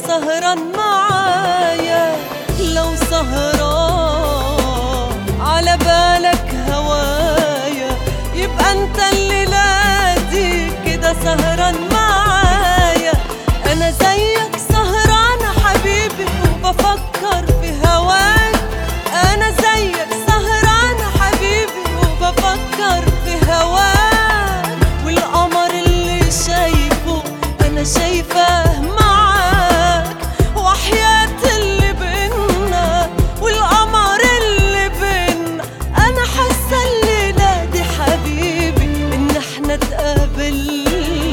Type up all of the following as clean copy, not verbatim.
سهران معايا. لو سهران على بالك هوايا يبقى انت الليلة دي كده سهران معايا. انا زيك سهران حبيبي وبفكر في هواك. انا زيك سهران حبيبي وبفكر في هواك. والقمر اللي شايفه انا شايفاه معاك. وحياة اللي بينا والقمر اللي بينا انا حاسه الليله دي حبيبي ان احنا اتقابلنا.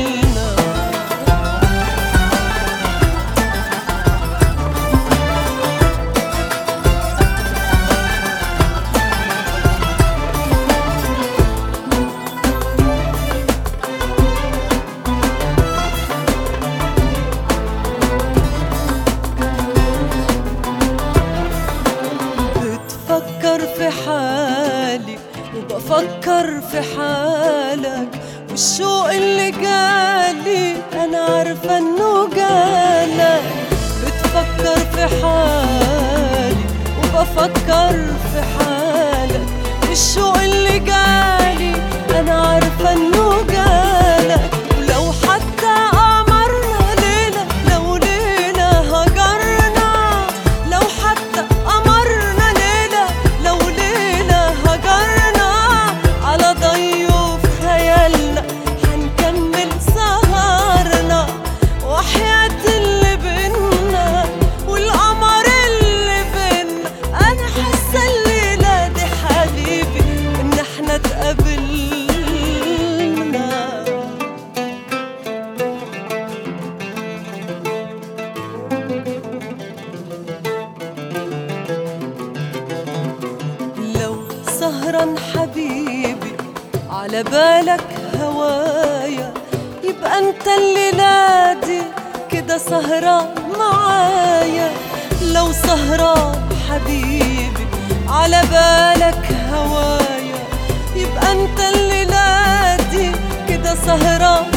بتفكر في حالي وبفكر في حالك. والشوق اللي جالي انا عارفه انه جالك. بتفكر في حالي وبفكر في حالك. والشوق اللي جالي انا عارفه انه جالك. ولو حتى قمرنا ليله لو ليله هجرنا. لو حتى قمرنا ليله لو ليله هجرنا. على ضيوف خيالنا هنكمل سهرنا. وحياة اللي بينا والقمر اللي بينا انا حاسه الليله دي حبيبي ان احنا اتقابلنا. لو سهران حبيبي على بالك هوايا يبقى انت الليلة دي كده سهران معايا. لو سهران حبيبي على بالك هوايا يبقى انت الليلة دي كده سهران